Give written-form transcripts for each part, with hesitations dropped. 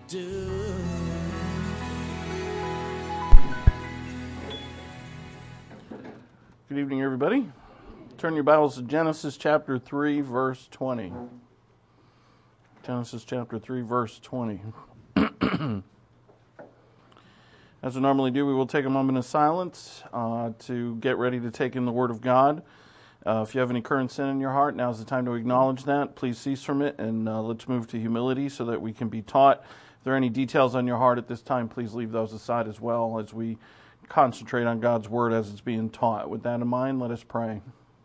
do. Good evening, everybody. Turn your Bibles to Genesis chapter 3, verse 20. Genesis chapter 3, verse 20. As we normally do, we will take a moment of silence to get ready to take in the Word of God. If you have any current sin in your heart, now is the time to acknowledge that. Please cease from it, and let's move to humility so that we can be taught. If there are any details on your heart at this time, please leave those aside as well as we concentrate on God's Word as it's being taught. With that in mind, let us pray.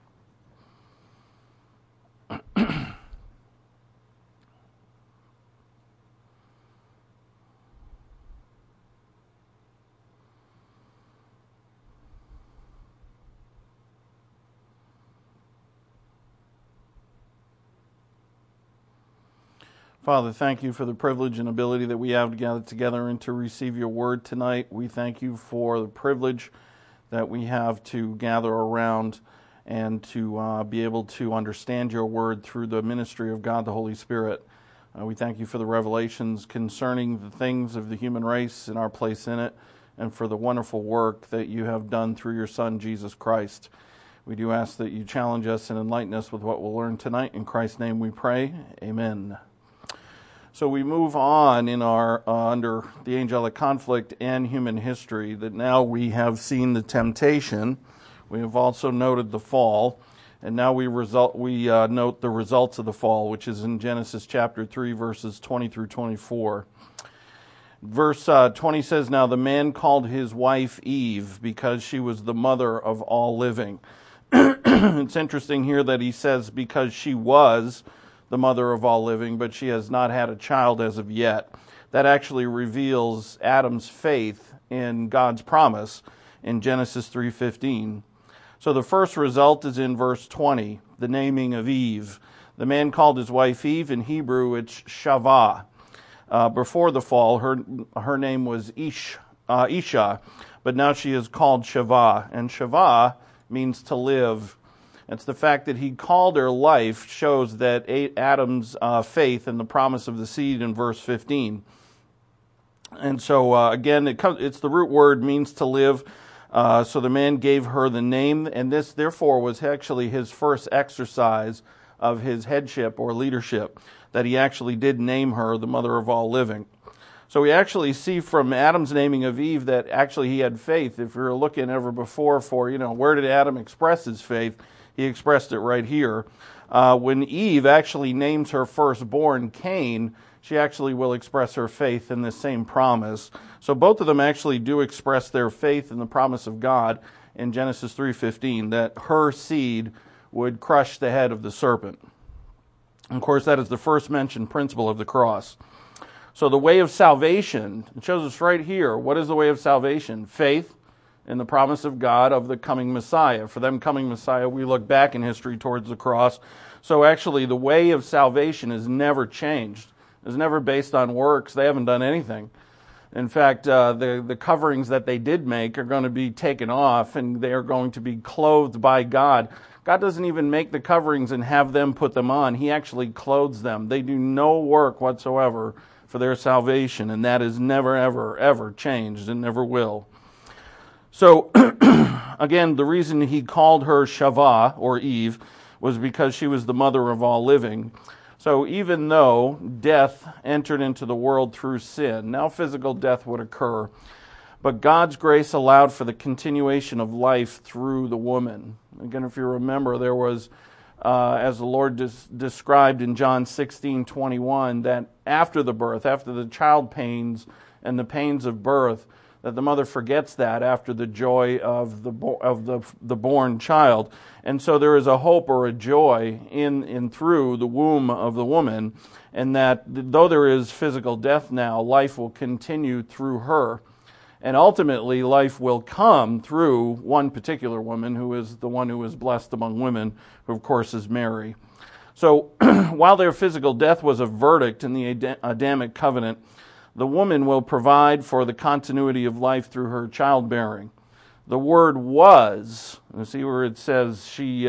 Father, thank you for the privilege and ability that we have to gather together and to receive your word tonight. We thank you for the privilege that we have to gather around and to be able to understand your word through the ministry of God the Holy Spirit. We thank you for the revelations concerning the things of the human race and our place in it, and for the wonderful work that you have done through your Son, Jesus Christ. We do ask that you challenge us and enlighten us with what we'll learn tonight. In Christ's name we pray. Amen. So we move on in our under the angelic conflict and human history, that now we have seen the temptation. We have also noted the fall, and now we note the results of the fall, which is in Genesis chapter 3, verses 20 through 24. Verse 20 says, "Now the man called his wife Eve because she was the mother of all living." It's interesting here that he says because she was the mother of all living, but she has not had a child as of yet. That actually reveals Adam's faith in God's promise in Genesis 3:15. So the first result is in verse 20, the naming of Eve. The man called his wife Eve. In Hebrew, it's Shavah. Before the fall, her name was Isha, but now she is called Shavah. And Shavah means to live. It's the fact that he called her life shows that Adam's faith in the promise of the seed in verse 15. And so, again, it's the root word, means to live. So the man gave her the name, and this, therefore, was actually his first exercise of his headship or leadership, that he actually did name her the mother of all living. So we actually see from Adam's naming of Eve that actually he had faith. If we were looking ever before for, where did Adam express his faith? He expressed it right here. When Eve actually names her firstborn Cain, she actually will express her faith in the same promise. So both of them actually do express their faith in the promise of God in Genesis 3:15, that her seed would crush the head of the serpent. And of course, that is the first mentioned principle of the cross. So the way of salvation, it shows us right here, what is the way of salvation? Faith in the promise of God of the coming Messiah. For them coming Messiah, we look back in history towards the cross. So actually, the way of salvation is never changed. It's never based on works. They haven't done anything. In fact, the coverings that they did make are going to be taken off, and they are going to be clothed by God. God doesn't even make the coverings and have them put them on. He actually clothes them. They do no work whatsoever for their salvation, and that is never, ever, ever changed and never will. So, again, the reason he called her Shavah, or Eve, was because she was the mother of all living. So even though death entered into the world through sin, now physical death would occur, but God's grace allowed for the continuation of life through the woman. Again, if you remember, there was, as the Lord described in John 16:21, that after the birth, after the child pains and the pains of birth, that the mother forgets that after the joy of the born child. And so there is a hope or a joy in through the womb of the woman, and that though there is physical death now, life will continue through her. And ultimately, life will come through one particular woman, who is the one who is blessed among women, who of course is Mary. So while their physical death was a verdict in the Adamic covenant, the woman will provide for the continuity of life through her childbearing. The word was, you see where it says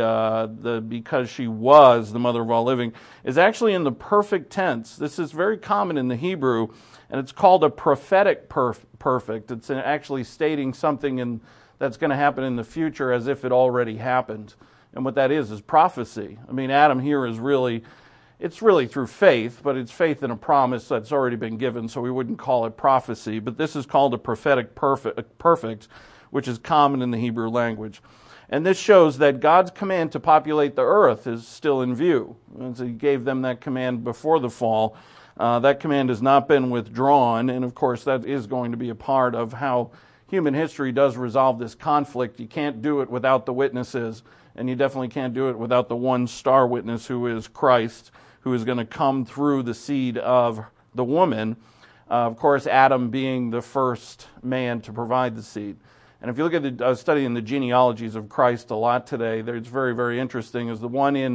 because she was the mother of all living, is actually in the perfect tense. This is very common in the Hebrew, and it's called a prophetic perfect. It's actually stating something that's going to happen in the future as if it already happened. And what that is prophecy. I mean, Adam here is it's really through faith, but it's faith in a promise that's already been given, so we wouldn't call it prophecy. But this is called a prophetic perfect, which is common in the Hebrew language. And this shows that God's command to populate the earth is still in view. As He gave them that command before the fall, that command has not been withdrawn, and of course that is going to be a part of how human history does resolve this conflict. You can't do it without the witnesses, and you definitely can't do it without the one star witness who is Christ, who is going to come through the seed of the woman. Of course, Adam being the first man to provide the seed. And if you look at studying the genealogies of Christ a lot today, it's very, very interesting. Is the one in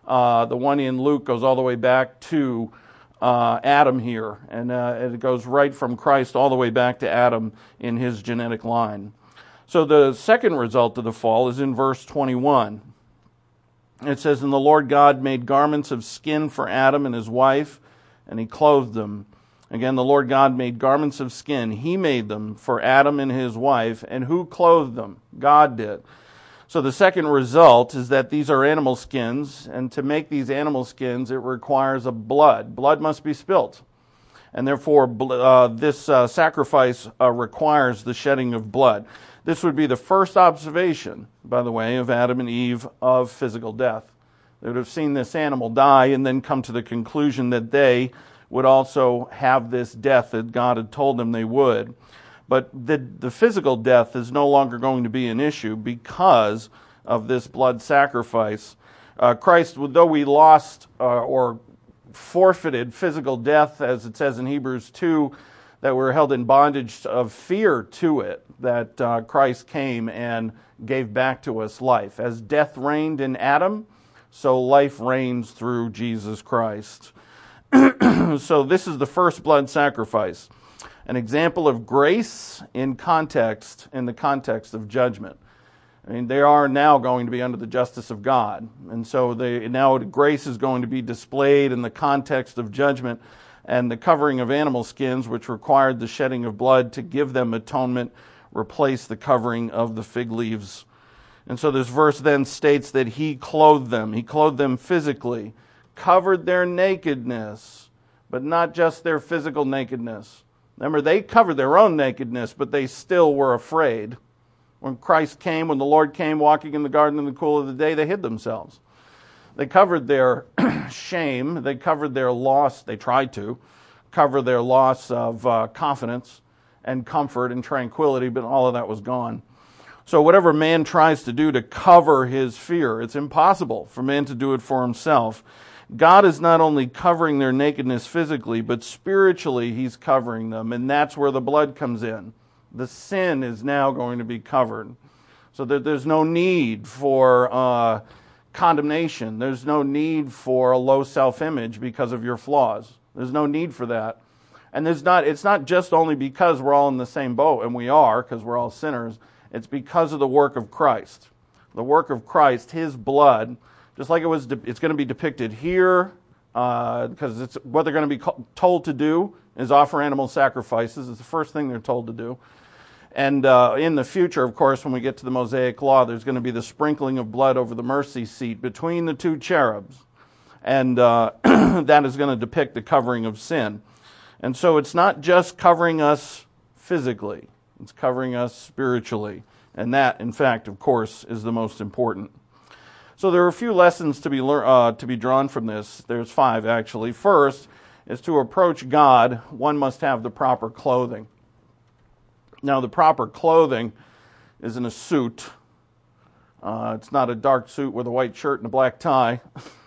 Luke goes all the way back to Adam here, and it goes right from Christ all the way back to Adam in his genetic line. So the second result of the fall is in verse 21. It says, "And the Lord God made garments of skin for Adam and his wife, and He clothed them. Again, the Lord God made garments of skin. He made them for Adam and his wife. And who clothed them? God did." So the second result is that these are animal skins, and to make these animal skins, it requires a blood. Blood must be spilt. And therefore, this sacrifice requires the shedding of blood. This would be the first observation, by the way, of Adam and Eve of physical death. They would have seen this animal die and then come to the conclusion that they would also have this death that God had told them they would. But the physical death is no longer going to be an issue because of this blood sacrifice. Christ, though we lost or forfeited physical death, as it says in Hebrews 2, that we're held in bondage of fear to it, that Christ came and gave back to us life. As death reigned in Adam, so life reigns through Jesus Christ. So this is the first blood sacrifice, an example of grace in the context of judgment. I mean, they are now going to be under the justice of God, and so now grace is going to be displayed in the context of judgment, and the covering of animal skins, which required the shedding of blood to give them atonement, replaced the covering of the fig leaves. And so this verse then states that He clothed them. He clothed them physically, covered their nakedness, but not just their physical nakedness. Remember, they covered their own nakedness, but they still were afraid. When Christ came, when the Lord came walking in the garden in the cool of the day, they hid themselves. They covered their shame. They covered their loss. They tried to cover their loss of confidence and comfort and tranquility, but all of that was gone. So whatever man tries to do to cover his fear, it's impossible for man to do it for himself. God is not only covering their nakedness physically, but spiritually He's covering them, and that's where the blood comes in. The sin is now going to be covered, so that there's no need for condemnation. There's no need for a low self-image because of your flaws. There's no need for that. And it's not just only because we're all in the same boat, and we are, because we're all sinners. It's because of the work of Christ. The work of Christ, His blood, just like it's going to be depicted here, because it's what they're going to be told to do is offer animal sacrifices. It's the first thing they're told to do. And in the future, of course, when we get to the Mosaic Law, there's going to be the sprinkling of blood over the mercy seat between the two cherubs. And that is going to depict the covering of sin. And so it's not just covering us physically. It's covering us spiritually. And that, in fact, of course, is the most important. So there are a few lessons to be drawn from this. There's 5, actually. First is to approach God, one must have the proper clothing. Now, the proper clothing isn't a suit. It's not a dark suit with a white shirt and a black tie.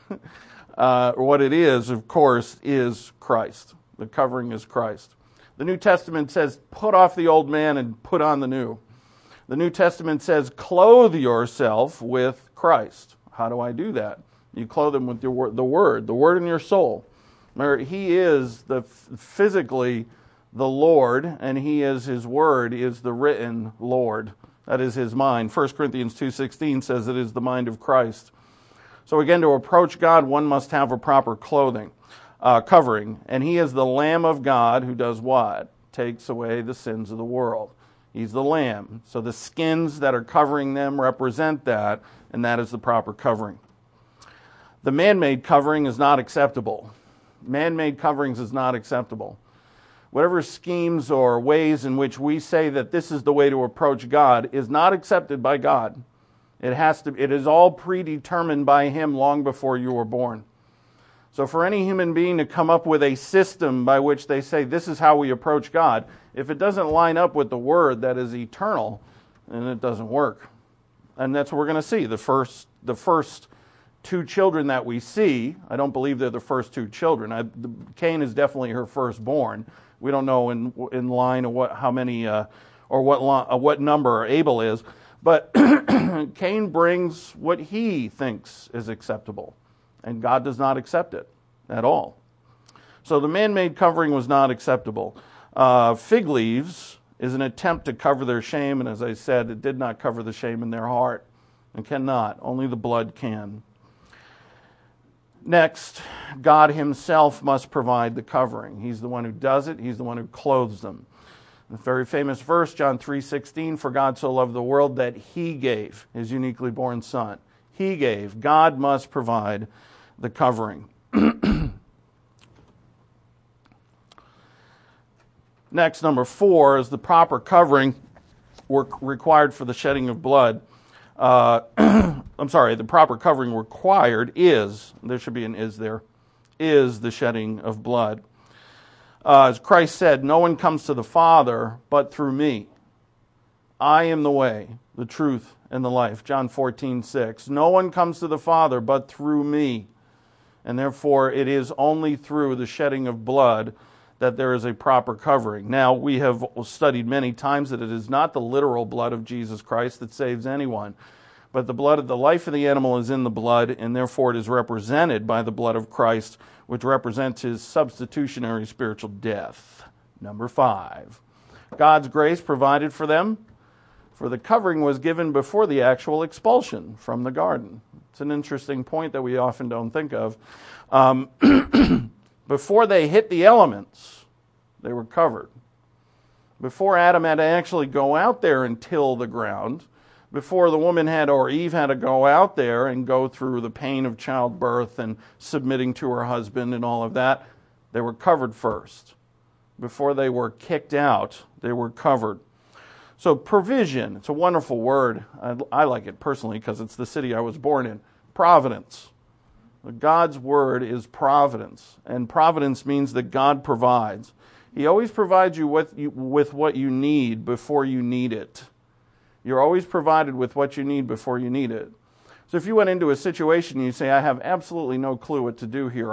What it is, of course, is Christ. The covering is Christ. The New Testament says, put off the old man and put on the new. The New Testament says, clothe yourself with Christ. How do I do that? You clothe him with the word in your soul. Remember, He is physically the Lord, and He is His word is the written Lord. That is his mind. 1 Corinthians 2:16 says it is the mind of Christ. So again, to approach God, one must have a proper covering. And he is the Lamb of God who does what? Takes away the sins of the world. He's the Lamb. So the skins that are covering them represent that, and that is the proper covering. The man-made covering is not acceptable. Man-made coverings is not acceptable. Whatever schemes or ways in which we say that this is the way to approach God is not accepted by God. It is all predetermined by him long before you were born. So for any human being to come up with a system by which they say this is how we approach God, if it doesn't line up with the word that is eternal, then it doesn't work. And that's what we're going to see. The first two children that we see, I don't believe they're the first two children. Cain is definitely her firstborn. We don't know in line of what number Abel is, but Cain brings what he thinks is acceptable, and God does not accept it at all. So the man-made covering was not acceptable. Fig leaves is an attempt to cover their shame, and as I said, it did not cover the shame in their heart. It cannot. Only the blood can. Next, God himself must provide the covering. He's the one who does it. He's the one who clothes them. The very famous verse, John 3:16, for God so loved the world that he gave his uniquely born son. He gave. God must provide the covering. Next, number 4, is the proper covering required for the shedding of blood. The proper covering required is, there should be an is there, is the shedding of blood. As Christ said, no one comes to the Father but through me. I am the way, the truth, and the life. John 14:6. No one comes to the Father but through me. And therefore it is only through the shedding of blood that there is a proper covering. Now, we have studied many times that it is not the literal blood of Jesus Christ that saves anyone, but the blood of the life of the animal is in the blood, and therefore it is represented by the blood of Christ, which represents his substitutionary spiritual death. Number 5, God's grace provided for them, for the covering was given before the actual expulsion from the garden. It's an interesting point that we often don't think of. Before they hit the elements, they were covered. Before Adam had to actually go out there and till the ground, before the woman or Eve had to go out there and go through the pain of childbirth and submitting to her husband and all of that, they were covered first. Before they were kicked out, they were covered. So provision, it's a wonderful word. I like it personally because it's the city I was born in. Providence. God's word is providence, and providence means that God provides. He always provides you with what you need before you need it. You're always provided with what you need before you need it. So if you went into a situation and you say, I have absolutely no clue what to do here,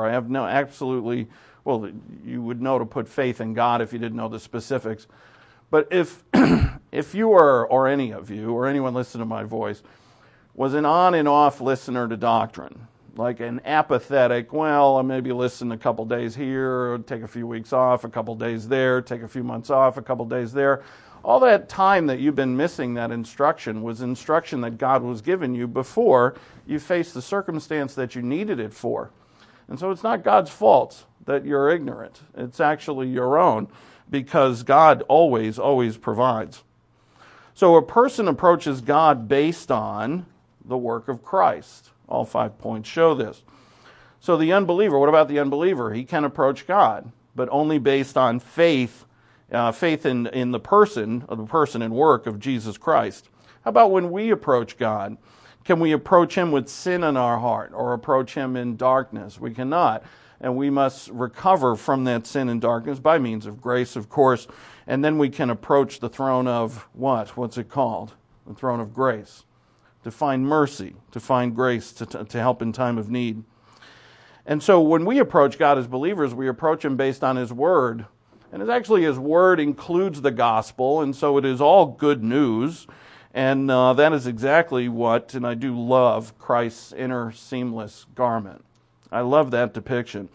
you would know to put faith in God if you didn't know the specifics. But if you were, or any of you, or anyone listening to my voice, was an on and off listener to doctrine, like an apathetic, I'll maybe listen a couple days here, take a few weeks off, a couple days there, take a few months off, a couple days there. All that time that you've been missing that instruction was instruction that God was giving you before you faced the circumstance that you needed it for. And so it's not God's fault that you're ignorant. It's actually your own, because God always, always provides. So a person approaches God based on the work of Christ. All 5 points show this. So the unbeliever, what about the unbeliever? He can approach God, but only based on faith in the person and work of Jesus Christ. How about when we approach God? Can we approach him with sin in our heart or approach him in darkness? We cannot. And we must recover from that sin and darkness by means of grace, of course. And then we can approach the throne of what? What's it called? The throne of grace. To find mercy, to find grace, to help in time of need. And so when we approach God as believers, we approach him based on his word. And it's actually his word includes the gospel, and so it is all good news. And that is exactly what, and I do love Christ's inner seamless garment. I love that depiction.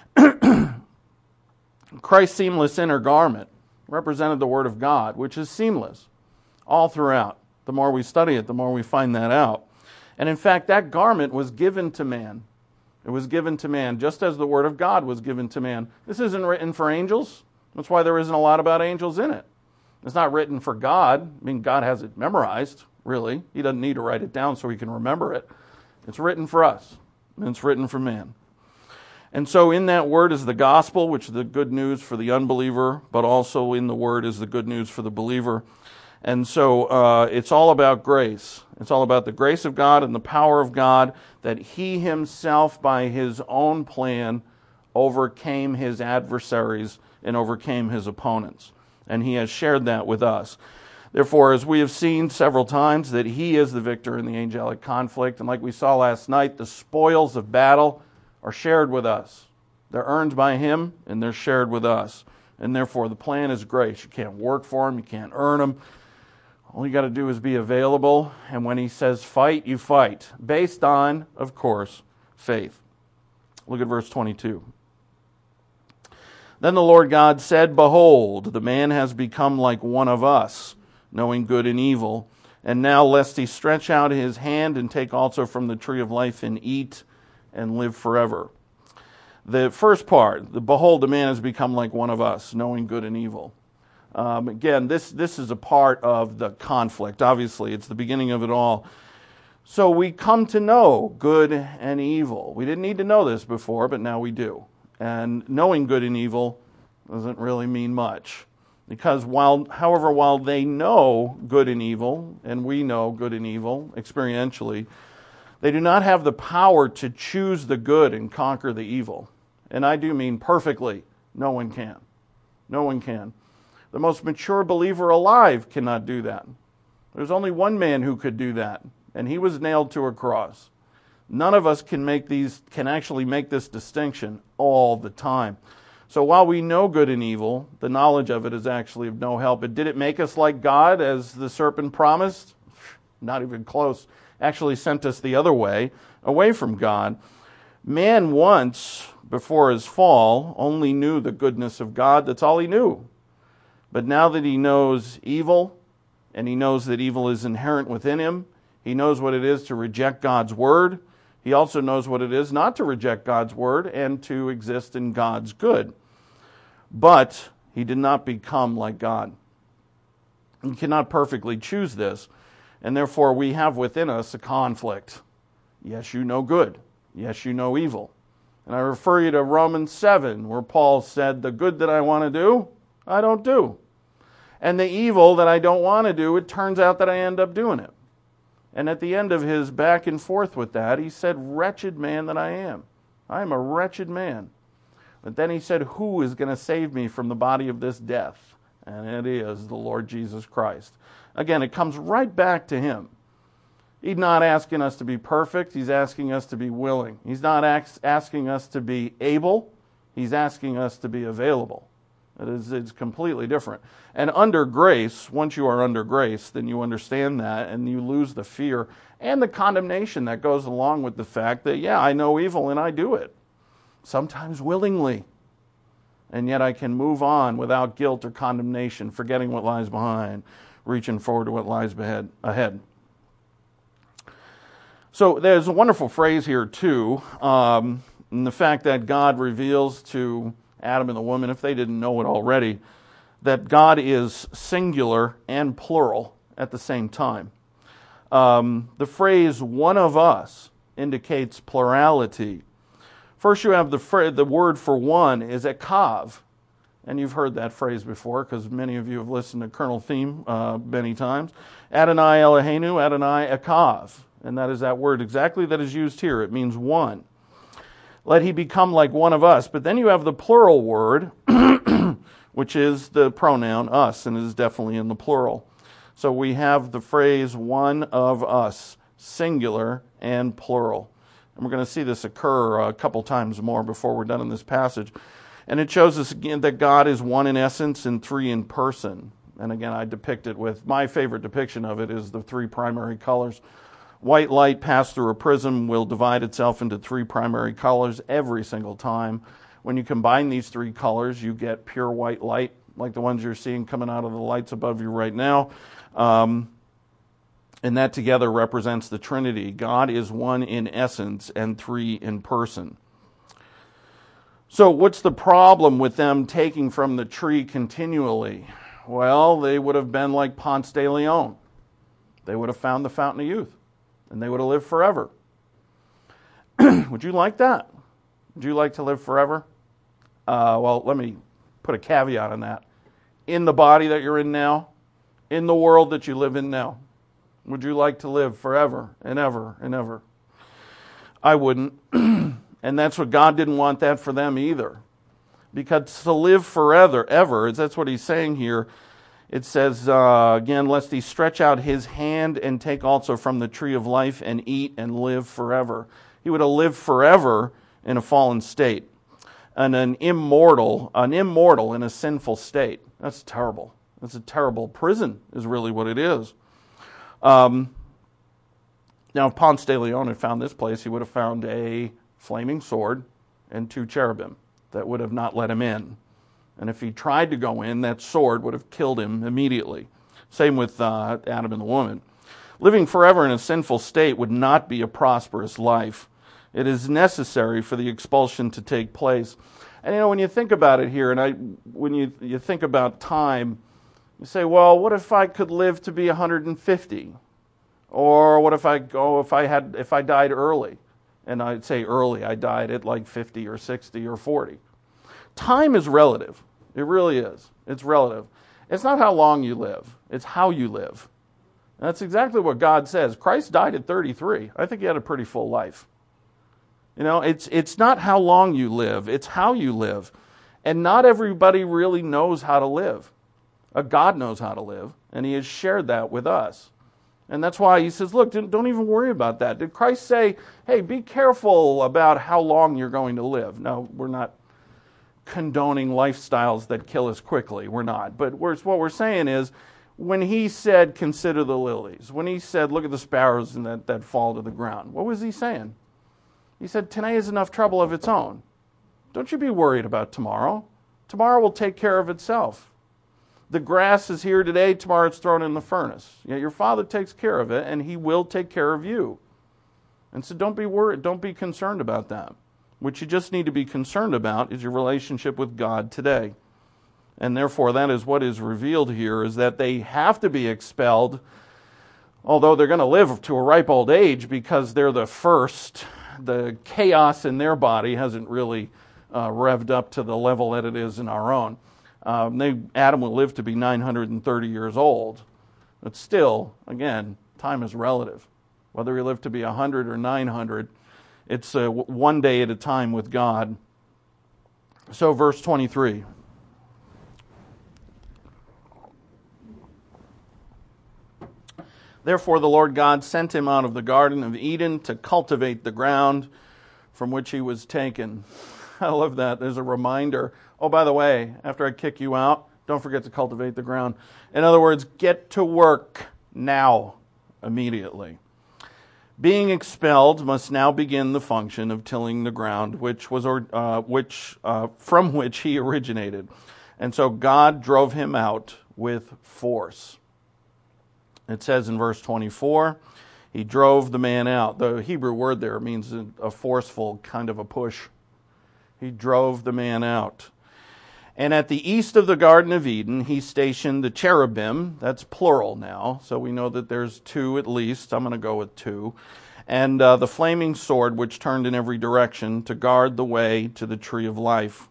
Christ's seamless inner garment represented the Word of God, which is seamless all throughout. The more we study it, the more we find that out. And in fact, that garment was given to man. It was given to man, just as the Word of God was given to man. This isn't written for angels. That's why there isn't a lot about angels in it. It's not written for God. I mean, God has it memorized, really. He doesn't need to write it down so he can remember it. It's written for us, and it's written for man. And so in that Word is the gospel, which is the good news for the unbeliever, but also in the Word is the good news for the believer. And so it's all about grace. It's all about the grace of God and the power of God, that He Himself, by His own plan, overcame His adversaries and overcame His opponents. And He has shared that with us. Therefore, as we have seen several times, that He is the victor in the angelic conflict. And like we saw last night, the spoils of battle are shared with us. They're earned by Him, and they're shared with us. And therefore, the plan is grace. You can't work for Him. You can't earn Him. All you got to do is be available. And when He says fight, you fight. Based on, of course, faith. Look at verse 22. Then the Lord God said, Behold, the man has become like one of us, knowing good and evil. And now lest he stretch out his hand and take also from the tree of life and eat and live forever. The first part, behold, the man has become like one of us, knowing good and evil. Again, this is a part of the conflict. Obviously, it's the beginning of it all. So we come to know good and evil. We didn't need to know this before, but now we do. And knowing good and evil doesn't really mean much. Because while they know good and evil, and we know good and evil experientially, they do not have the power to choose the good and conquer the evil. And I do mean perfectly. No one can. No one can. The most mature believer alive cannot do that. There's only one man who could do that, and he was nailed to a cross. None of us can actually make this distinction all the time. So while we know good and evil, the knowledge of it is actually of no help. But did it make us like God, as the serpent promised? Not even close. Actually sent us the other way, away from God. Man once, before his fall, only knew the goodness of God. That's all he knew. But now that he knows evil, and he knows that evil is inherent within him, he knows what it is to reject God's word. He also knows what it is not to reject God's word and to exist in God's good. But he did not become like God. He cannot perfectly choose this, and therefore we have within us a conflict. Yes, you know good. Yes, you know evil. And I refer you to Romans 7, where Paul said, the good that I want to do, I don't do. And the evil that I don't want to do, it turns out that I end up doing it. And at the end of his back and forth with that, he said, wretched man that I am. I am a wretched man. But then he said, who is going to save me from the body of this death? And it is the Lord Jesus Christ. Again, it comes right back to Him. He's not asking us to be perfect. He's asking us to be willing. He's not asking us to be able. He's asking us to be available. It's completely different. And under grace, once you are under grace, then you understand that and you lose the fear and the condemnation that goes along with the fact that, yeah, I know evil and I do it. Sometimes willingly. And yet I can move on without guilt or condemnation, forgetting what lies behind, reaching forward to what lies ahead. So there's a wonderful phrase here, too, in the fact that God reveals to Adam and the woman, if they didn't know it already, that God is singular and plural at the same time. The phrase one of us indicates plurality. First you have the word for one is ekav. And you've heard that phrase before because many of you have listened to Colonel Theme many times. Adonai Eloheinu, Adonai ekav. And that is that word exactly that is used here. It means one. Let he become like one of us. But then you have the plural word, which is the pronoun us, and it is definitely in the plural. So we have the phrase one of us, singular and plural. And we're going to see this occur a couple times more before we're done in this passage. And it shows us again that God is one in essence and three in person. And again, I depict it with, my favorite depiction of it is the three primary colors. White light passed through a prism will divide itself into three primary colors every single time. When you combine these three colors, you get pure white light, like the ones you're seeing coming out of the lights above you right now. And that together represents the Trinity. God is one in essence and three in person. So what's the problem with them taking from the tree continually? Well, they would have been like Ponce de Leon. They would have found the fountain of youth, and they would have lived forever. Would you like that? Would you like to live forever? Well, let me put a caveat on that. In the body that you're in now, in the world that you live in now, would you like to live forever and ever and ever? I wouldn't. And that's what God didn't want that for them either. Because to live forever, ever, that's what he's saying here. It says, again, lest he stretch out his hand and take also from the tree of life and eat and live forever. He would have lived forever in a fallen state. And an immortal in a sinful state. That's terrible. That's a terrible prison is really what it is. Now, if Ponce de Leon had found this place, he would have found a flaming sword and two cherubim that would have not let him in. And if he tried to go in, that sword would have killed him immediately. Same with Adam and the woman. Living forever in a sinful state would not be a prosperous life. It is necessary for the expulsion to take place. And when you think about it here, and when you think about time, you say, well, what if I could live to be 150? Or what if I died early? And I'd say early, I died at like 50 or 60 or 40. Time is relative. It really is. It's relative. It's not how long you live. It's how you live. And that's exactly what God says. Christ died at 33. I think he had a pretty full life. It's not how long you live. It's how you live. And not everybody really knows how to live. God knows how to live, and he has shared that with us. And that's why he says, look, don't even worry about that. Did Christ say, hey, be careful about how long you're going to live? No, we're not condoning lifestyles that kill us quickly. We're not. But what we're saying is, when he said, consider the lilies, when he said, look at the sparrows and that fall to the ground, what was he saying? He said, today is enough trouble of its own. Don't you be worried about tomorrow. Tomorrow will take care of itself. The grass is here today, tomorrow it's thrown in the furnace. Your Father takes care of it, and he will take care of you. And so don't be worried, don't be concerned about that. What you just need to be concerned about is your relationship with God today. And therefore, that is what is revealed here, is that they have to be expelled, although they're going to live to a ripe old age because they're the first. The chaos in their body hasn't really revved up to the level that it is in our own. Adam will live to be 930 years old. But still, again, time is relative. Whether he lived to be 100 or 900, it's one day at a time with God. So verse 23. Therefore the Lord God sent him out of the Garden of Eden to cultivate the ground from which he was taken. I love that. There's a reminder. Oh, by the way, after I kick you out, don't forget to cultivate the ground. In other words, get to work now, immediately. Being expelled must now begin the function of tilling the ground, from which he originated. And so God drove him out with force. It says in verse 24, he drove the man out. The Hebrew word there means a forceful kind of a push. He drove the man out. And at the east of the Garden of Eden, he stationed the cherubim. That's plural now, so we know that there's two at least. I'm going to go with two. And the flaming sword, which turned in every direction to guard the way to the tree of life.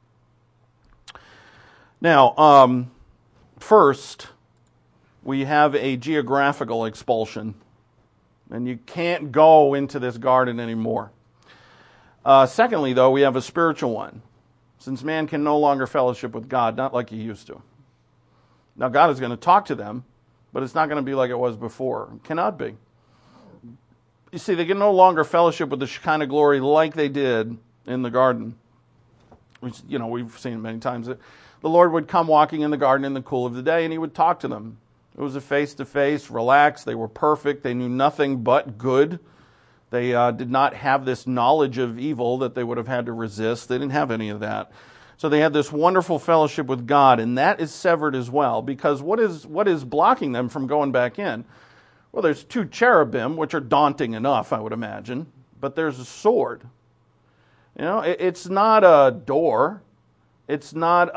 Now, first, we have a geographical expulsion. And you can't go into this garden anymore. Secondly, though, we have a spiritual one. Since man can no longer fellowship with God, not like he used to. Now, God is going to talk to them, but it's not going to be like it was before. It cannot be. You see, they can no longer fellowship with the Shekinah glory like they did in the garden. Which, we've seen many times. That the Lord would come walking in the garden in the cool of the day, and he would talk to them. It was a face-to-face, relaxed. They were perfect. They knew nothing but good. They did not have this knowledge of evil that they would have had to resist. They didn't have any of that. So they had this wonderful fellowship with God, and that is severed as well. Because what is blocking them from going back in? Well, there's two cherubim, which are daunting enough, I would imagine, but there's a sword. You know, it's not a door. It's not,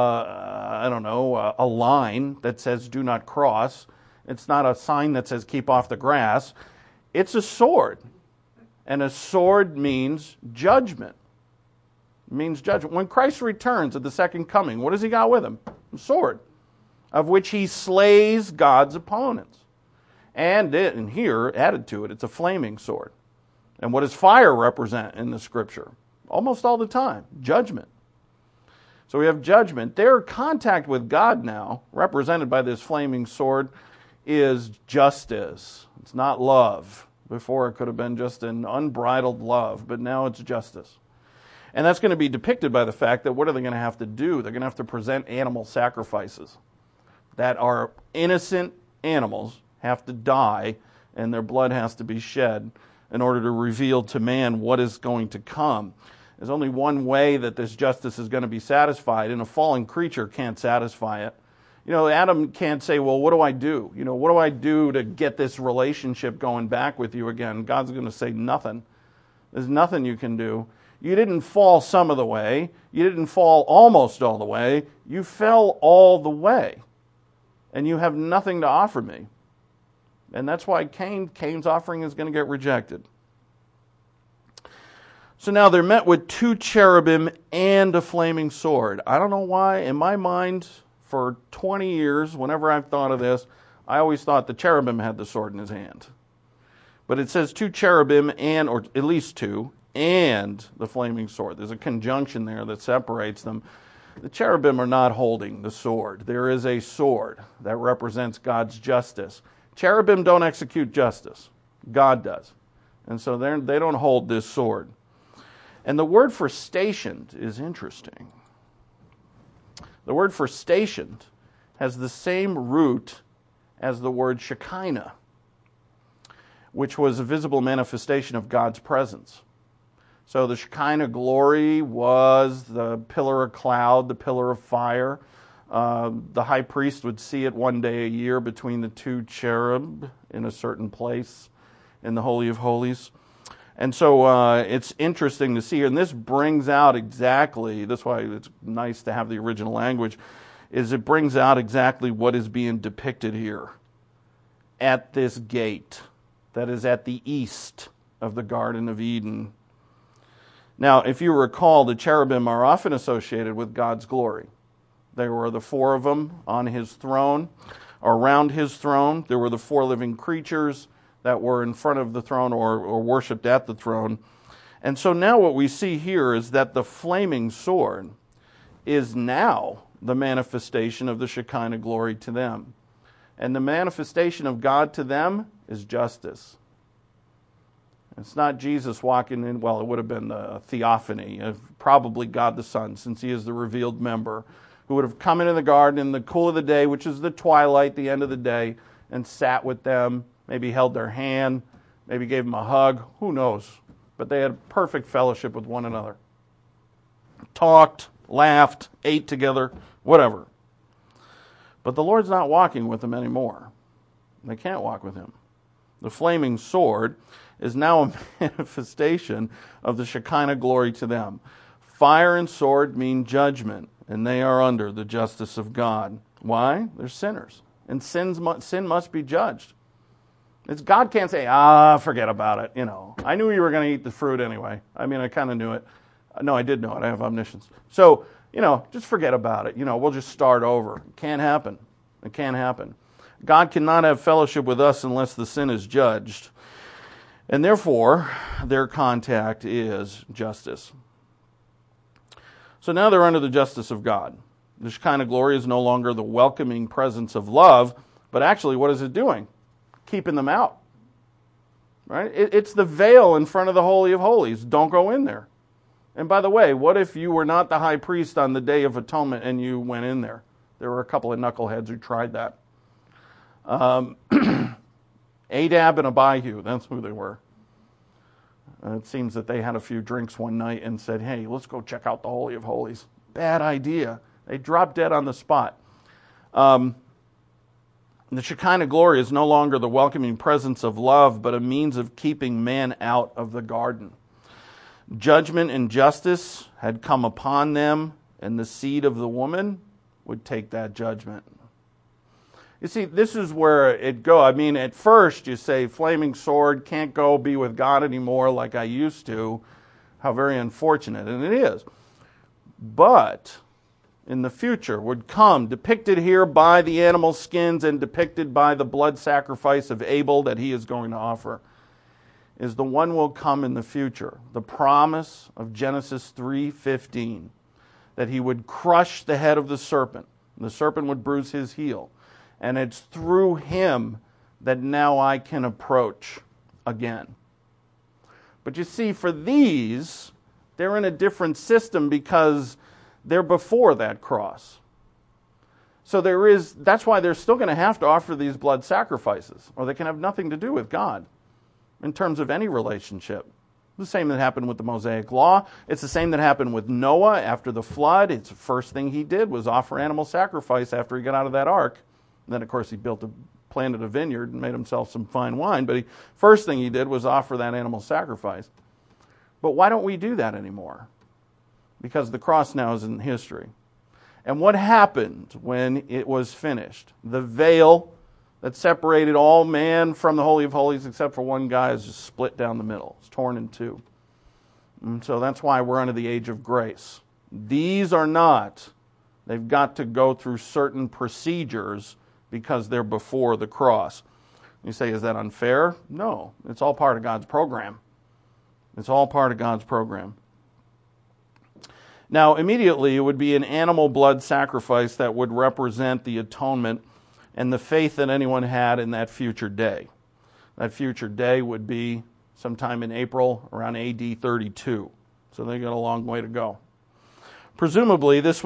a line that says do not cross. It's not a sign that says keep off the grass. It's a sword. And a sword means judgment. It means judgment. When Christ returns at the second coming, what has he got with him? A sword, of which he slays God's opponents. And here, added to it, it's a flaming sword. And what does fire represent in the Scripture? Almost all the time, judgment. So we have judgment. Their contact with God now, represented by this flaming sword, is justice. It's not love. Before it could have been just an unbridled love, but now it's justice. And that's going to be depicted by the fact that what are they going to have to do? They're going to have to present animal sacrifices that are innocent animals, have to die, and their blood has to be shed in order to reveal to man what is going to come. There's only one way that this justice is going to be satisfied, and a fallen creature can't satisfy it. You know, Adam can't say, well, what do I do? You know, what do I do to get this relationship going back with you again? God's going to say nothing. There's nothing you can do. You didn't fall some of the way. You didn't fall almost all the way. You fell all the way. And you have nothing to offer me. And that's why Cain's offering is going to get rejected. So now they're met with two cherubim and a flaming sword. I don't know why, in my mind, for 20 years, whenever I've thought of this, I always thought the cherubim had the sword in his hand. But it says two cherubim and, or at least two, and the flaming sword. There's a conjunction there that separates them. The cherubim are not holding the sword. There is a sword that represents God's justice. Cherubim don't execute justice. God does. And so they don't hold this sword. And the word for stationed is interesting. The word for stationed has the same root as the word Shekinah, which was a visible manifestation of God's presence. So the Shekinah glory was the pillar of cloud, the pillar of fire. The high priest would see it one day a year between the two cherub in a certain place in the Holy of Holies. And so it's interesting to see here, and this brings out exactly, that's why it's nice to have the original language, is it brings out exactly what is being depicted here at this gate that is at the east of the Garden of Eden. Now, if you recall, the cherubim are often associated with God's glory. There were the four of them on his throne, or around his throne. There were the four living creatures that were in front of the throne or worshipped at the throne. And so now what we see here is that the flaming sword is now the manifestation of the Shekinah glory to them. And the manifestation of God to them is justice. It's not Jesus walking in, well, it would have been a theophany, probably God the Son, since he is the revealed member, who would have come into the garden in the cool of the day, which is the twilight, the end of the day, and sat with them, maybe held their hand, maybe gave them a hug, who knows. But they had perfect fellowship with one another. Talked, laughed, ate together, whatever. But the Lord's not walking with them anymore. They can't walk with him. The flaming sword is now a manifestation of the Shekinah glory to them. Fire and sword mean judgment, and they are under the justice of God. Why? They're sinners, and sin must be judged. God can't say, forget about it. You know, I knew you were going to eat the fruit anyway. I mean, I kind of knew it. No, I did know it. I have omniscience. So, just forget about it. We'll just start over. It can't happen. It can't happen. God cannot have fellowship with us unless the sin is judged. And therefore, their contact is justice. So now they're under the justice of God. The Shekinah glory is no longer the welcoming presence of love, but actually, what is it doing? Keeping them out. Right? It's the veil in front of the Holy of Holies. Don't go in there. And by the way, what if you were not the high priest on the Day of Atonement and you went in there? There were a couple of knuckleheads who tried that. Adab and Abihu, that's who they were. It seems that they had a few drinks one night and said, hey, let's go check out the Holy of Holies. Bad idea. They dropped dead on the spot. The Shekinah glory is no longer the welcoming presence of love, but a means of keeping man out of the garden. Judgment and justice had come upon them, and the seed of the woman would take that judgment. You see, this is where it goes. I mean, at first you say, flaming sword, can't go be with God anymore like I used to. How very unfortunate, and it is. But in the future would come, depicted here by the animal skins and depicted by the blood sacrifice of Abel that he is going to offer, is the one will come in the future. The promise of Genesis 3:15, that he would crush the head of the serpent. The serpent would bruise his heel. And it's through him that now I can approach again. But you see, for these, they're in a different system because they're before that cross. So that's why they're still going to have to offer these blood sacrifices, or they can have nothing to do with God in terms of any relationship. The same that happened with the Mosaic Law. It's the same that happened with Noah after the flood. It's the first thing he did was offer animal sacrifice after he got out of that ark. And then, of course, he planted a vineyard and made himself some fine wine. But first thing he did was offer that animal sacrifice. But why don't we do that anymore? Because the cross now is in history. And what happened when it was finished? The veil that separated all man from the Holy of Holies except for one guy is just split down the middle. It's torn in two. And so that's why we're under the age of grace. These are not. They've got to go through certain procedures because they're before the cross. You say, is that unfair? No. It's all part of God's program. It's all part of God's program. Now, immediately, it would be an animal blood sacrifice that would represent the atonement and the faith that anyone had in that future day. That future day would be sometime in April, around AD 32. So they got a long way to go. Presumably, this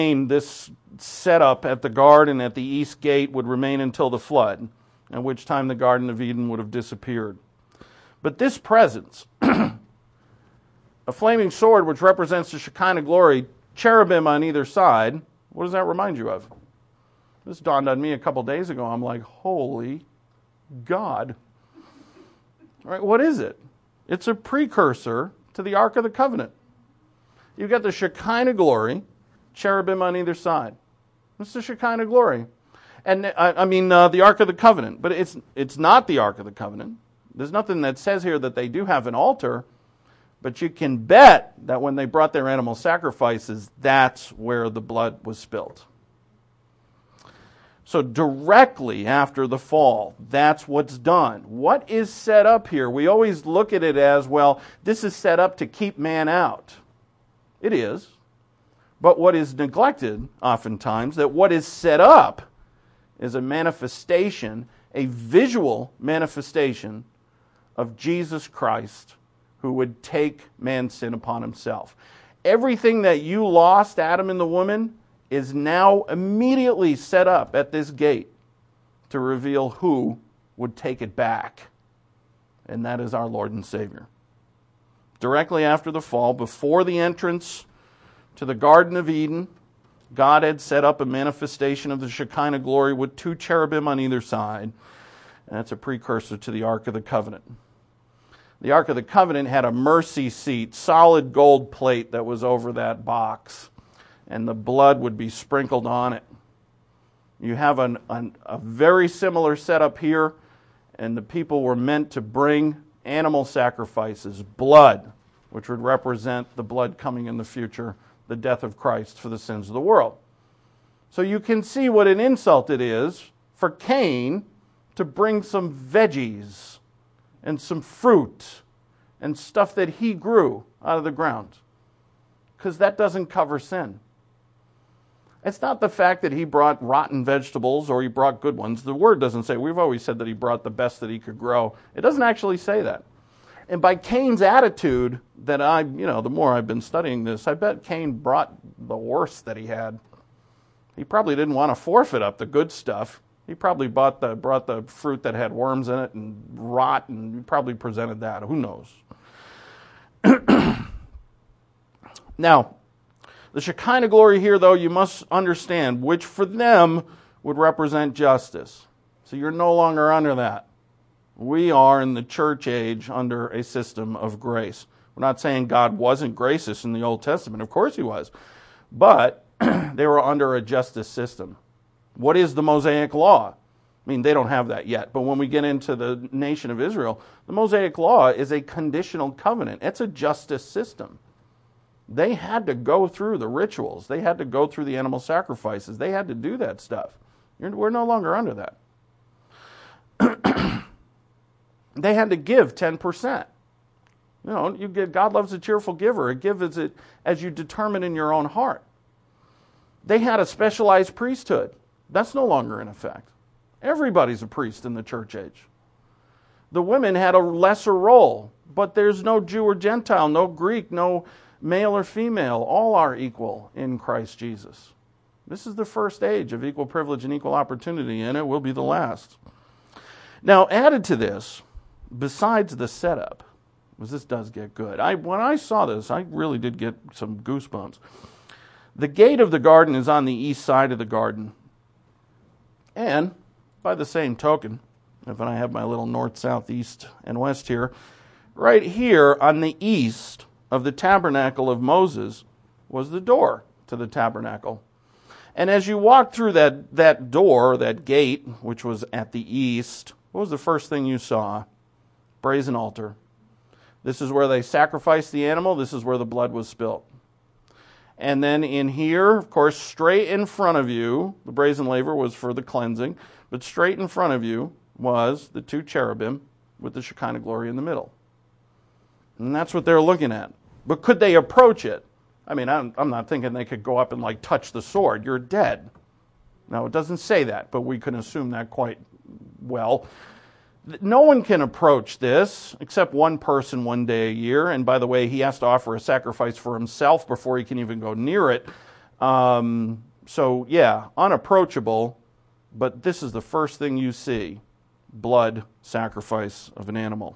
setup at the garden at the east gate would remain until the flood, at which time the Garden of Eden would have disappeared. But this presence, a flaming sword which represents the Shekinah glory, cherubim on either side, what does that remind you of? This dawned on me a couple days ago. I'm like, holy God. All right, what is it? It's a precursor to the Ark of the Covenant. You've got the Shekinah glory, cherubim on either side. It's the Shekinah glory. And the Ark of the Covenant. But it's not the Ark of the Covenant. There's nothing that says here that they do have an altar. But you can bet that when they brought their animal sacrifices, that's where the blood was spilled. So directly after the fall, that's what's done. What is set up here? We always look at it as, well, this is set up to keep man out. It is. But what is neglected oftentimes, that what is set up is a manifestation, a visual manifestation of Jesus Christ, who would take man's sin upon himself. Everything that you lost, Adam and the woman, is now immediately set up at this gate to reveal who would take it back. And that is our Lord and Savior. Directly after the fall, before the entrance to the Garden of Eden, God had set up a manifestation of the Shekinah glory with two cherubim on either side. And that's a precursor to the Ark of the Covenant. The Ark of the Covenant had a mercy seat, solid gold plate that was over that box, and the blood would be sprinkled on it. You have a very similar setup here, and the people were meant to bring animal sacrifices, blood, which would represent the blood coming in the future, the death of Christ for the sins of the world. So you can see what an insult it is for Cain to bring some veggies and some fruit and stuff that he grew out of the ground, because that doesn't cover sin. It's not the fact that he brought rotten vegetables or he brought good ones. The word doesn't say. We've always said that he brought the best that he could grow. It doesn't actually say that. And by Cain's attitude, that the more I've been studying this, I bet Cain brought the worst that he had. He probably didn't want to forfeit up the good stuff. He probably brought the fruit that had worms in it and rot, and he probably presented that. Who knows? Now, the Shekinah glory here, though, you must understand, which for them would represent justice. So you're no longer under that. We are in the church age under a system of grace. We're not saying God wasn't gracious in the Old Testament. Of course he was. But they were under a justice system. What is the Mosaic Law? I mean, they don't have that yet. But when we get into the nation of Israel, the Mosaic Law is a conditional covenant. It's a justice system. They had to go through the rituals. They had to go through the animal sacrifices. They had to do that stuff. We're no longer under that. They had to give 10%. God loves a cheerful giver. Give as you determine in your own heart. They had a specialized priesthood. That's no longer in effect. Everybody's a priest in the church age. The women had a lesser role, but there's no Jew or Gentile, no Greek, no male or female. All are equal in Christ Jesus. This is the first age of equal privilege and equal opportunity, and it will be the last. Now, added to this, besides the setup, because this does get good. When I saw this, I really did get some goosebumps. The gate of the garden is on the east side of the garden. And, by the same token, if I have my little north, south, east, and west here, right here on the east of the tabernacle of Moses was the door to the tabernacle. And as you walk through that door, that gate, which was at the east, what was the first thing you saw? Brazen altar. This is where they sacrificed the animal. This is where the blood was spilt. And then in here, of course, straight in front of you, the brazen laver was for the cleansing, but straight in front of you was the two cherubim with the Shekinah glory in the middle. And that's what they're looking at. But could they approach it? I mean, I'm not thinking they could go up and touch the sword. You're dead. Now, it doesn't say that, but we can assume that quite well. No one can approach this except one person one day a year. And by the way, he has to offer a sacrifice for himself before he can even go near it. Unapproachable. But this is the first thing you see. Blood sacrifice of an animal.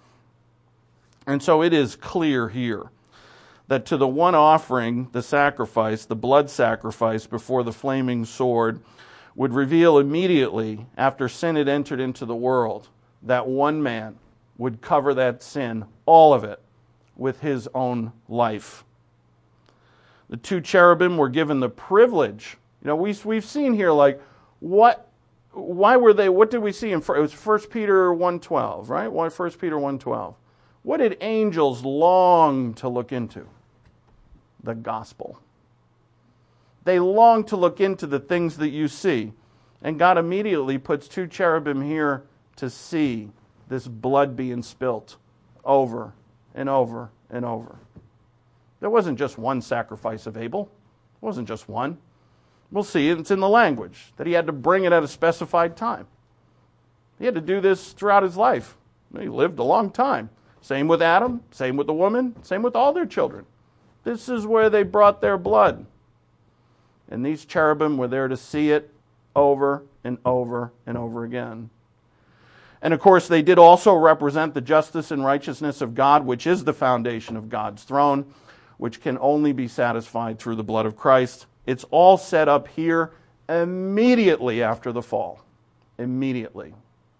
And so it is clear here that to the one offering the sacrifice, the blood sacrifice before the flaming sword, would reveal immediately after sin had entered into the world that one man would cover that sin, all of it, with his own life. The two cherubim were given the privilege. We've seen here, why were they, what did we see it was 1 Peter 1:12, right? 1 Peter 1:12. What did angels long to look into? The gospel. They long to look into the things that you see. And God immediately puts two cherubim here to see this blood being spilt over and over and over. There wasn't just one sacrifice of Abel. It wasn't just one. We'll see, it's in the language, that he had to bring it at a specified time. He had to do this throughout his life. He lived a long time. Same with Adam, same with the woman, same with all their children. This is where they brought their blood. And these cherubim were there to see it over and over and over again. And of course, they did also represent the justice and righteousness of God, which is the foundation of God's throne, which can only be satisfied through the blood of Christ. It's all set up here immediately after the fall. Immediately.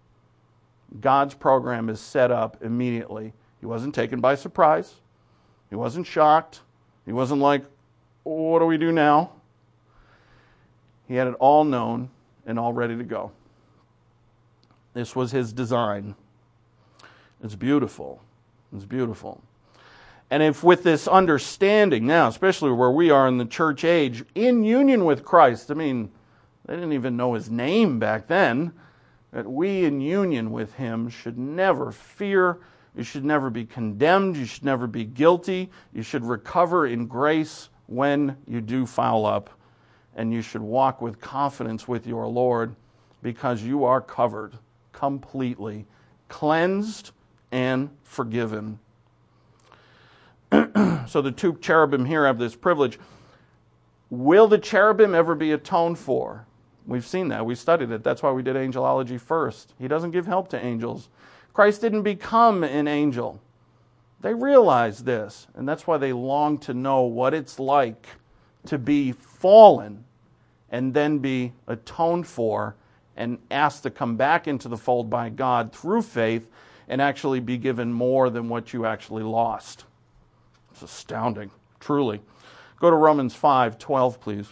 God's program is set up immediately. He wasn't taken by surprise. He wasn't shocked. He wasn't like, what do we do now? He had it all known and all ready to go. This was his design. It's beautiful. It's beautiful. And if with this understanding now, especially where we are in the church age, in union with Christ, I mean, they didn't even know his name back then, that we in union with him should never fear, you should never be condemned, you should never be guilty, you should recover in grace when you do foul up, and you should walk with confidence with your Lord because you are covered completely, cleansed and forgiven. So the two cherubim here have this privilege. Will the cherubim ever be atoned for? We've seen that. We studied it. That's why we did angelology first. He doesn't give help to angels. Christ didn't become an angel. They realized this, and that's why they long to know what it's like to be fallen and then be atoned for and asked to come back into the fold by God through faith and actually be given more than what you actually lost. It's astounding, truly. Go to Romans 5:12, please.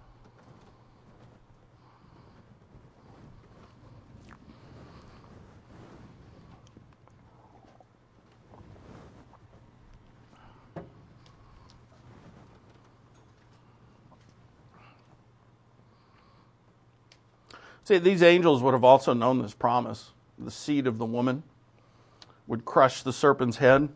See, these angels would have also known this promise. The seed of the woman would crush the serpent's head.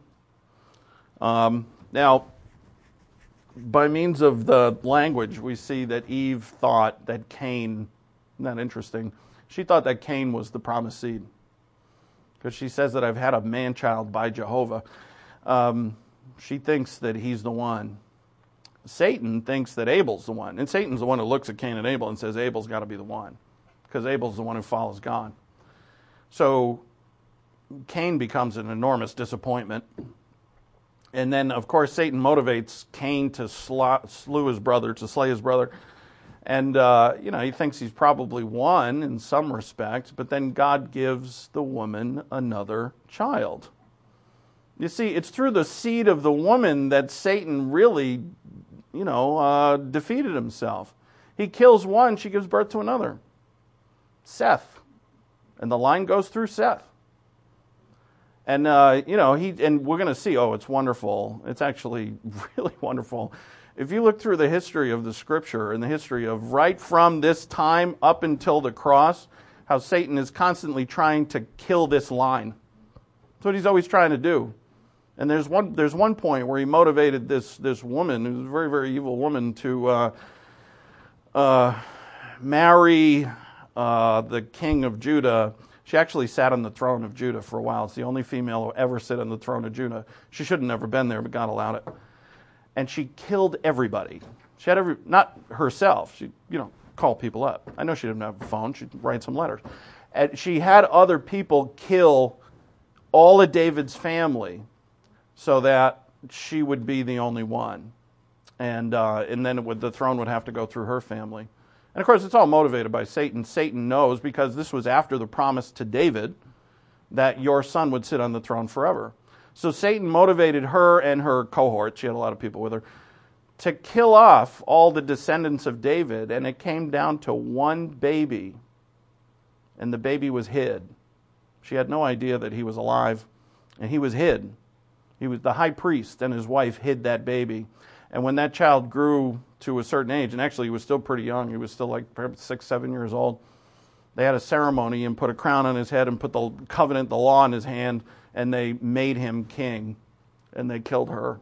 Now, by means of the language, we see that Eve thought that Cain, isn't that interesting? She thought that Cain was the promised seed. Because she says that I've had a man-child by Jehovah. She thinks that he's the one. Satan thinks that Abel's the one. And Satan's the one who looks at Cain and Abel and says, Abel's got to be the one. Because Abel's the one who follows God. So Cain becomes an enormous disappointment. And then, of course, Satan motivates Cain to slay his brother. And, he thinks he's probably won in some respects, but then God gives the woman another child. You see, it's through the seed of the woman that Satan really, defeated himself. He kills one, she gives birth to another. Seth. And the line goes through Seth. And, and we're going to see, it's wonderful. It's actually really wonderful. If you look through the history of the Scripture and the history of right from this time up until the cross, how Satan is constantly trying to kill this line. That's what he's always trying to do. And there's one point where he motivated this woman, who's a very, very evil woman, to marry the king of Judah. She actually sat on the throne of Judah for a while. It's the only female who ever sit on the throne of Judah. She should have never been there, but God allowed it. And she killed everybody. She had not herself. She, called people up. I know she didn't have a phone. She'd write some letters. And she had other people kill all of David's family so that she would be the only one. And then the throne would have to go through her family. And of course, it's all motivated by Satan. Satan knows, because this was after the promise to David, that your son would sit on the throne forever. So Satan motivated her and her cohort, she had a lot of people with her, to kill off all the descendants of David. And it came down to one baby. And the baby was hid. She had no idea that he was alive. And he was hid. He was the high priest and his wife hid that baby. And when that child grew to a certain age, and actually he was still pretty young, he was still like perhaps 6, 7 years old, they had a ceremony and put a crown on his head and put the covenant, the law in his hand, and they made him king. And they killed her.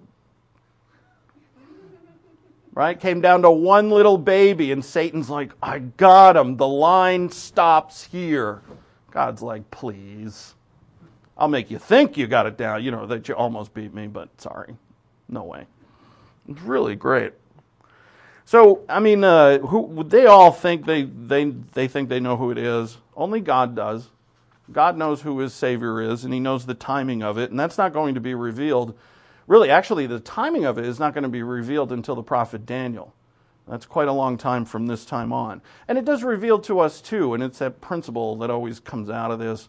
Right? Came down to one little baby, and Satan's like, I got him. The line stops here. God's like, please. I'll make you think you got it down, that you almost beat me, but sorry. No way. It's really great. So, they all think they think they know who it is. Only God does. God knows who his Savior is, and he knows the timing of it, and that's not going to be revealed. Really, actually, the timing of it is not going to be revealed until the prophet Daniel. That's quite a long time from this time on. And it does reveal to us, too, and it's that principle that always comes out of this.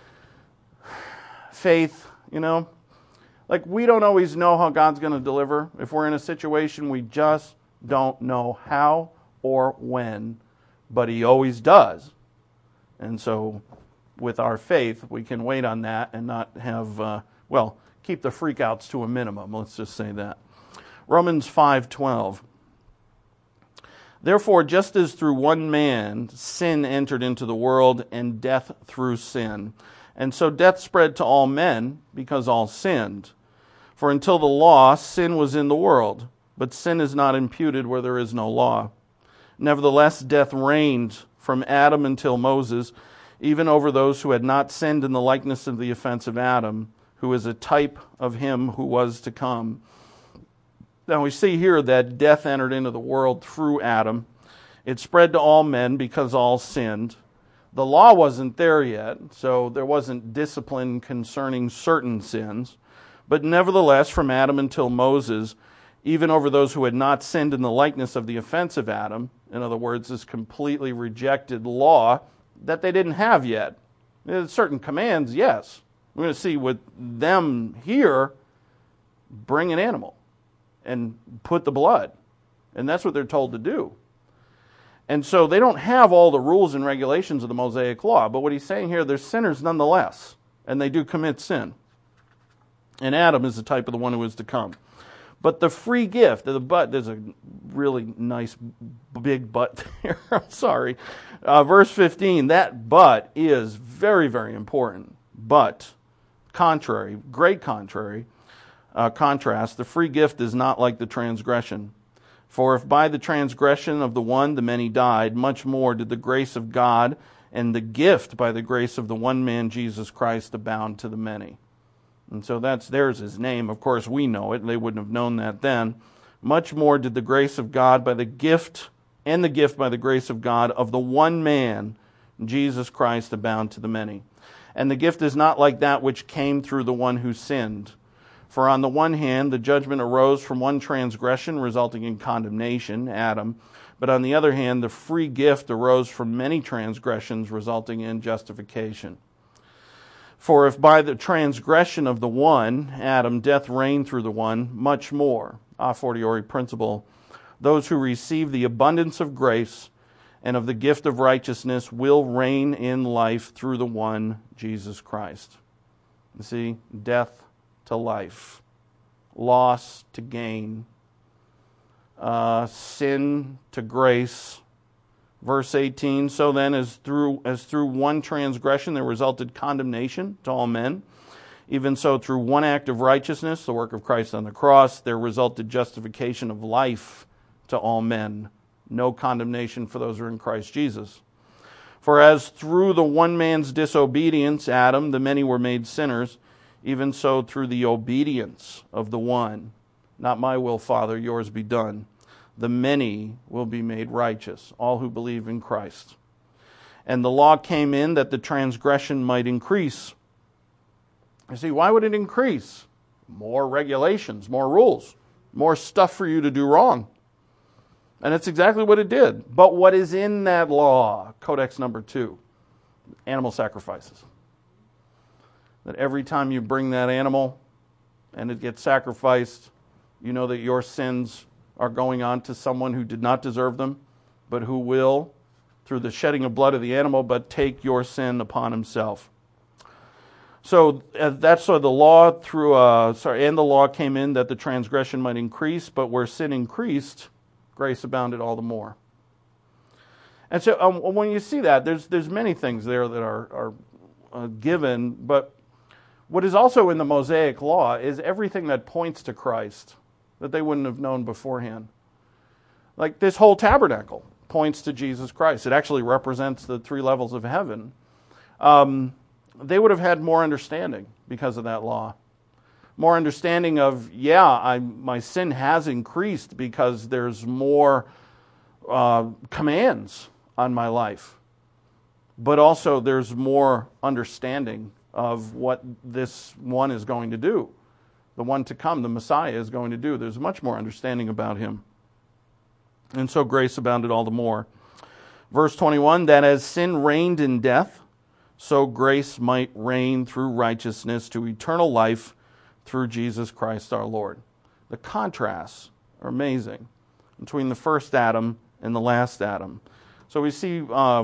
Faith, Like, we don't always know how God's going to deliver. If we're in a situation, we just don't know how or when, but he always does. And so, with our faith, we can wait on that and not have, keep the freakouts to a minimum. Let's just say that. Romans 5:12. Therefore, just as through one man sin entered into the world, and death through sin, and so death spread to all men because all sinned. For until the law, sin was in the world, but sin is not imputed where there is no law. Nevertheless, death reigned from Adam until Moses, even over those who had not sinned in the likeness of the offense of Adam, who is a type of him who was to come. Now we see here that death entered into the world through Adam. It spread to all men because all sinned. The law wasn't there yet, so there wasn't discipline concerning certain sins. But nevertheless, from Adam until Moses, even over those who had not sinned in the likeness of the offense of Adam, in other words, this completely rejected law, that they didn't have yet. There's certain commands, yes. We're going to see with them here, bring an animal and put the blood. And that's what they're told to do. And so they don't have all the rules and regulations of the Mosaic Law. But what he's saying here, they're sinners nonetheless. And they do commit sin. And Adam is the type of the one who is to come. But the free gift, there's a really nice big but there. I'm sorry. Verse 15, that but is very, very important. But, great contrast, the free gift is not like the transgression. For if by the transgression of the one the many died, much more did the grace of God and the gift by the grace of the one man Jesus Christ abound to the many. And so there's his name. Of course, we know it. They wouldn't have known that then. Much more did the grace of God by the gift and the gift by the grace of God of the one man, Jesus Christ, abound to the many. And the gift is not like that which came through the one who sinned. For on the one hand, the judgment arose from one transgression, resulting in condemnation, Adam. But on the other hand, the free gift arose from many transgressions, resulting in justification. For if by the transgression of the one, Adam, death reigned through the one, much more, a fortiori principle, those who receive the abundance of grace and of the gift of righteousness will reign in life through the one, Jesus Christ. You see, death to life, loss to gain, sin to grace. Verse 18, so then as through one transgression there resulted condemnation to all men, even so through one act of righteousness, the work of Christ on the cross, there resulted justification of life to all men. No condemnation for those who are in Christ Jesus. For as through the one man's disobedience, Adam, the many were made sinners, even so through the obedience of the one, not my will, Father, yours be done, the many will be made righteous, all who believe in Christ. And the law came in that the transgression might increase. You see, why would it increase? More regulations, more rules, more stuff for you to do wrong. And that's exactly what it did. But what is in that law? Codex number 2, animal sacrifices. That every time you bring that animal and it gets sacrificed, you know that your sins are going on to someone who did not deserve them, but who will, through the shedding of blood of the animal, but take your sin upon himself. So that's the law and the law came in that the transgression might increase, but where sin increased, grace abounded all the more. And so when you see that, there's many things there that are given, but what is also in the Mosaic Law is everything that points to Christ that they wouldn't have known beforehand. Like this whole tabernacle points to Jesus Christ. It actually represents the 3 levels of heaven. They would have had more understanding because of that law. More understanding of, my sin has increased because there's more commands on my life. But also there's more understanding of what this one is going to do. The one to come, the Messiah, is going to do. There's much more understanding about him. And so grace abounded all the more. Verse 21, that as sin reigned in death, so grace might reign through righteousness to eternal life through Jesus Christ our Lord. The contrasts are amazing between the first Adam and the last Adam. So we see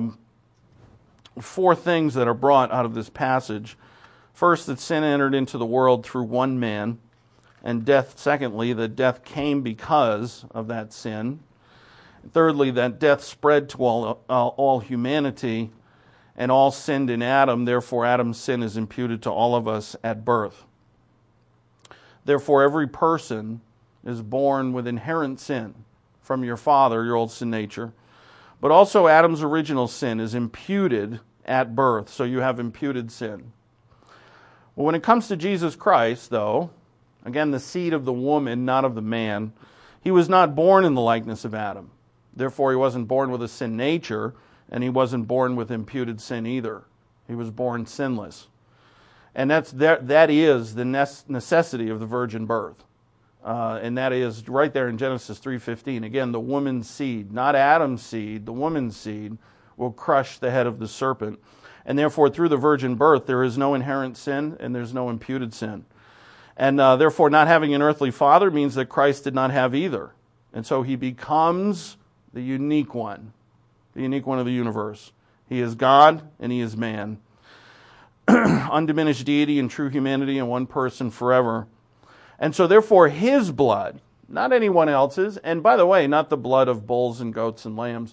4 things that are brought out of this passage. First, that sin entered into the world through one man, and death, secondly, that death came because of that sin. Thirdly, that death spread to all humanity, and all sinned in Adam. Therefore, Adam's sin is imputed to all of us at birth. Therefore, every person is born with inherent sin from your father, your old sin nature. But also Adam's original sin is imputed at birth, so you have imputed sin. Well, when it comes to Jesus Christ, though, again, the seed of the woman, not of the man, he was not born in the likeness of Adam. Therefore, he wasn't born with a sin nature, and he wasn't born with imputed sin either. He was born sinless. And that is the necessity of the virgin birth. And that is right there in Genesis 3:15. Again, the woman's seed, not Adam's seed, the woman's seed will crush the head of the serpent. And therefore, through the virgin birth, there is no inherent sin and there's no imputed sin. And therefore, not having an earthly father means that Christ did not have either. And so he becomes the unique one of the universe. He is God and he is man. Undiminished deity and true humanity in one person forever. And so therefore, his blood, not anyone else's, and by the way, not the blood of bulls and goats and lambs.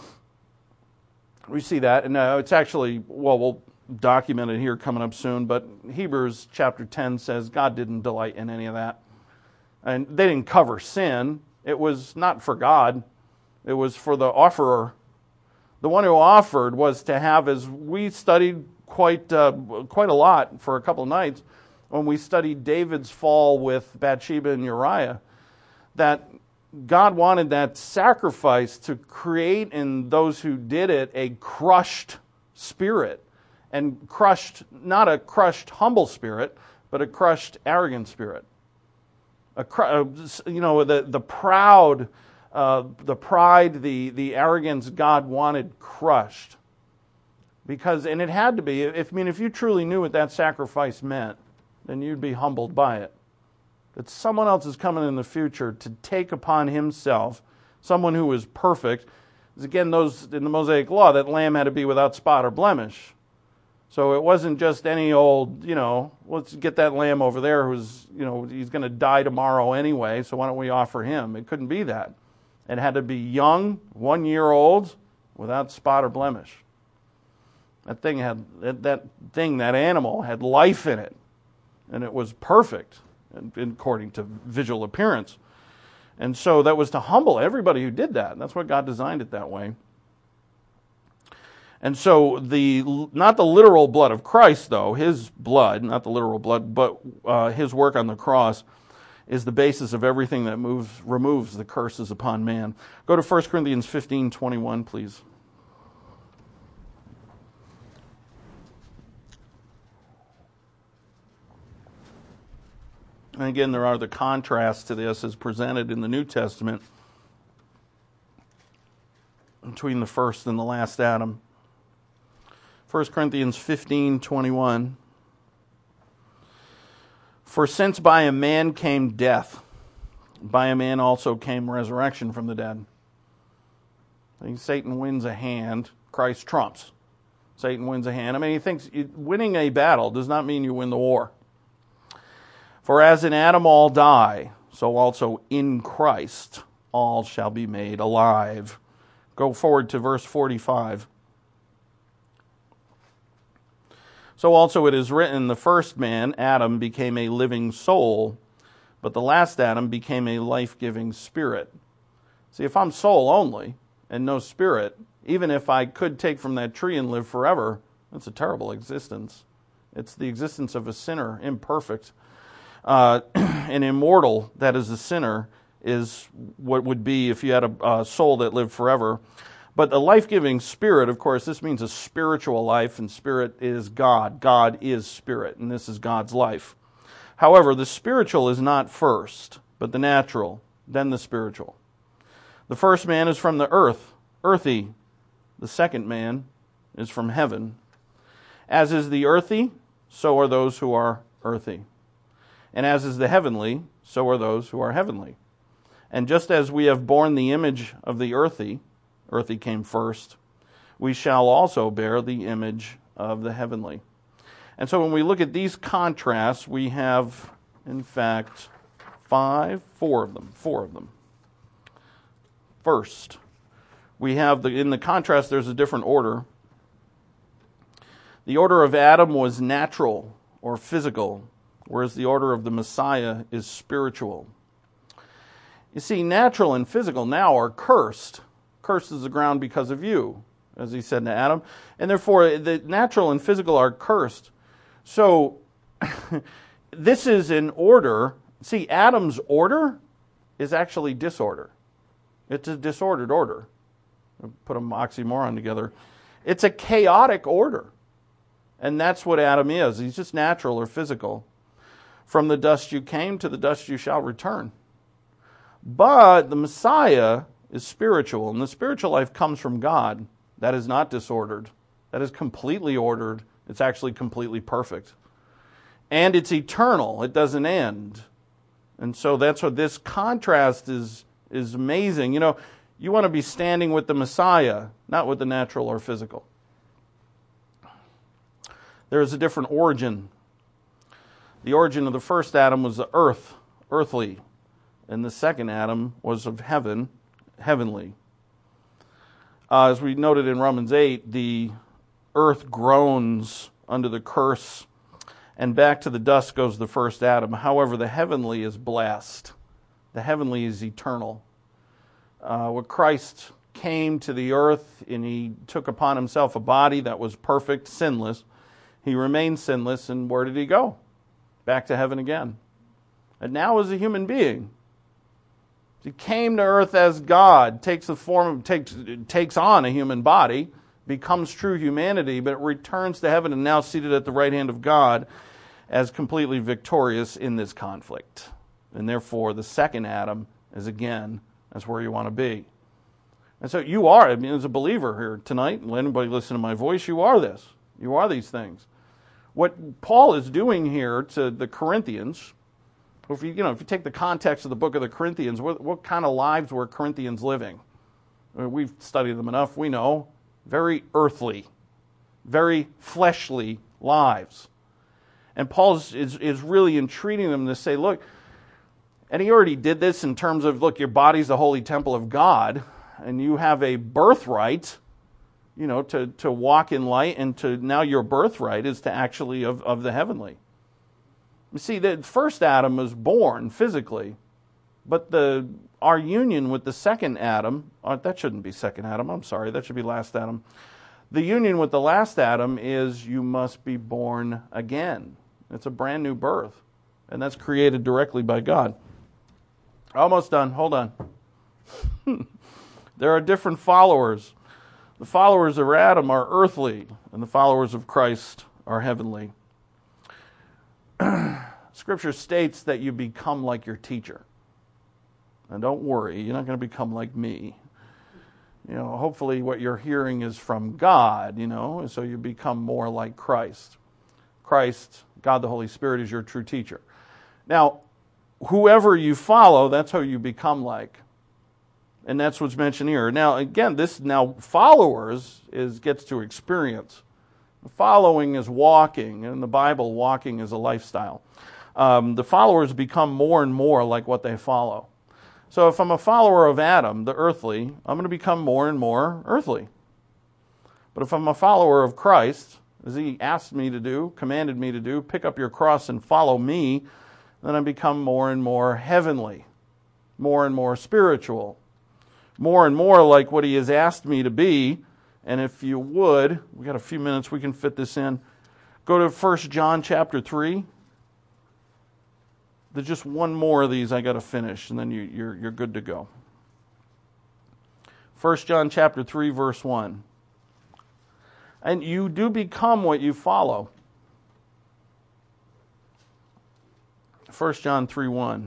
We see that, and it's actually, well, we'll document it here coming up soon, but Hebrews chapter 10 says God didn't delight in any of that. And they didn't cover sin. It was not for God. It was for the offerer. The one who offered was to have, as we studied quite a lot for a couple of nights, when we studied David's fall with Bathsheba and Uriah, that God wanted that sacrifice to create in those who did it a crushed spirit. And crushed, not a crushed humble spirit, but a crushed arrogant spirit. The pride, the arrogance God wanted crushed. Because, and it had to be, if you truly knew what that sacrifice meant, then you'd be humbled by it. That someone else is coming in the future to take upon himself, someone who is perfect. Because again, those in the Mosaic Law, that lamb had to be without spot or blemish. So it wasn't just any old, let's get that lamb over there who's, he's going to die tomorrow anyway, so why don't we offer him? It couldn't be that. It had to be young, 1 year old, without spot or blemish. That animal had life in it, and it was perfect, according to visual appearance. And so that was to humble everybody who did that. That's what God designed it that way. And so not the literal blood of Christ, though, his blood, not the literal blood, but his work on the cross is the basis of everything that removes the curses upon man. Go to 1 Corinthians 15:21, please. And again, there are the contrasts to this as presented in the New Testament between the first and the last Adam. 1 Corinthians 15:21. For since by a man came death, by a man also came resurrection from the dead. I think Satan wins a hand, Christ trumps. Satan wins a hand. He thinks winning a battle does not mean you win the war. For as in Adam all die, so also in Christ all shall be made alive. Go forward to verse 45. So also it is written, the first man, Adam, became a living soul, but the last Adam became a life-giving spirit. See, if I'm soul only and no spirit, even if I could take from that tree and live forever, that's a terrible existence. It's the existence of a sinner, imperfect. An immortal, that is a sinner, is what would be if you had a soul that lived forever. But a life-giving spirit, of course, this means a spiritual life, and spirit is God. God is spirit, and this is God's life. However, the spiritual is not first, but the natural, then the spiritual. The first man is from the earth, earthy. The second man is from heaven. As is the earthy, so are those who are earthy. And as is the heavenly, so are those who are heavenly. And just as we have borne the image of the earthy came first, we shall also bear the image of the heavenly. And so when we look at these contrasts, we have, in fact, four of them. First, we have, in the contrast, there's a different order. The order of Adam was natural or physical, whereas the order of the Messiah is spiritual. You see, natural and physical now are cursed. Cursed is the ground because of you, as he said to Adam. And therefore, the natural and physical are cursed. So, this is an order. See, Adam's order is actually disorder. It's a disordered order. I'll put an oxymoron together. It's a chaotic order. And that's what Adam is. He's just natural or physical. From the dust you came, to the dust you shall return. But the Messiah is spiritual, and the spiritual life comes from God. That is not disordered. That is completely ordered. It's actually completely perfect. And it's eternal. It doesn't end. And so that's what this contrast is amazing. You know, you want to be standing with the Messiah, not with the natural or physical. There is a different origin. The origin of the first Adam was the earth, earthly, and the second Adam was of heaven, heavenly. As we noted in Romans 8, the earth groans under the curse, and back to the dust goes the first Adam. However, the heavenly is blessed. The heavenly is eternal. When Christ came to the earth and he took upon himself a body that was perfect, sinless, he remained sinless, and where did he go? Back to heaven again. And now as a human being, he came to earth as God, takes on a human body, becomes true humanity, but returns to heaven and now seated at the right hand of God as completely victorious in this conflict. And therefore, the second Adam is again, that's where you want to be. And so you are, I mean, as a believer here tonight, and anybody listen to my voice, you are this. You are these things. What Paul is doing here to the Corinthians, if you take the context of the book of the Corinthians, what kind of lives were Corinthians living? I mean, we've studied them enough, we know. Very earthly, very fleshly lives. And Paul is really entreating them to say, look, and he already did this in terms of, look, your body's the holy temple of God, and you have a birthright, to walk in light, and to now your birthright is to actually of the heavenly. You see, the first Adam was born physically, but our union with the second Adam, that shouldn't be second Adam, I'm sorry, that should be last Adam. The union with the last Adam is you must be born again. It's a brand new birth, and that's created directly by God. Almost done, hold on. There are different followers. The followers of Adam are earthly, and the followers of Christ are heavenly. Scripture states that you become like your teacher. And don't worry, you're not going to become like me. Hopefully what you're hearing is from God, so you become more like Christ. Christ, God the Holy Spirit, is your true teacher. Now, whoever you follow, that's who you become like. And that's what's mentioned here. Now, again, followers gets to experience. Following is walking. In the Bible, walking is a lifestyle. The followers become more and more like what they follow. So if I'm a follower of Adam, the earthly, I'm going to become more and more earthly. But if I'm a follower of Christ, as he asked me to do, commanded me to do, pick up your cross and follow me, then I become more and more heavenly, more and more spiritual, more and more like what he has asked me to be. And if you would, we got a few minutes, we can fit this in. Go to 1 John chapter 3. There's just one more of these I got to finish, and then you're good to go. 1 John chapter 3, verse 1. And you do become what you follow. 1 John 3:1.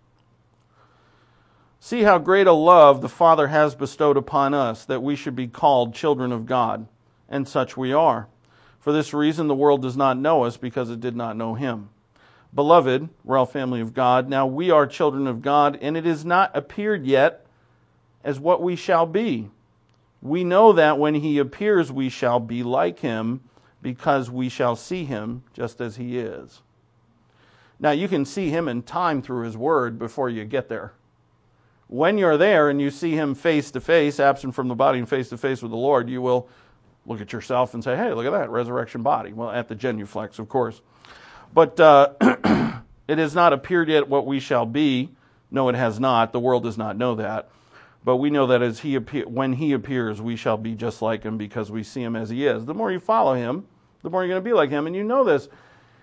See how great a love the Father has bestowed upon us, that we should be called children of God, and such we are. For this reason the world does not know us, because it did not know him. Beloved, we're all family of God, now we are children of God, and it is not appeared yet as what we shall be. We know that when he appears we shall be like him, because we shall see him just as he is. Now you can see him in time through his word before you get there. When you're there and you see him face to face, absent from the body and face to face with the Lord, you will look at yourself and say, hey, look at that, resurrection body. Well, at the genuflex, of course. But it has not appeared yet what we shall be. No, it has not. The world does not know that. But we know that when he appears, we shall be just like him, because we see him as he is. The more you follow him, the more you're going to be like him. And you know this.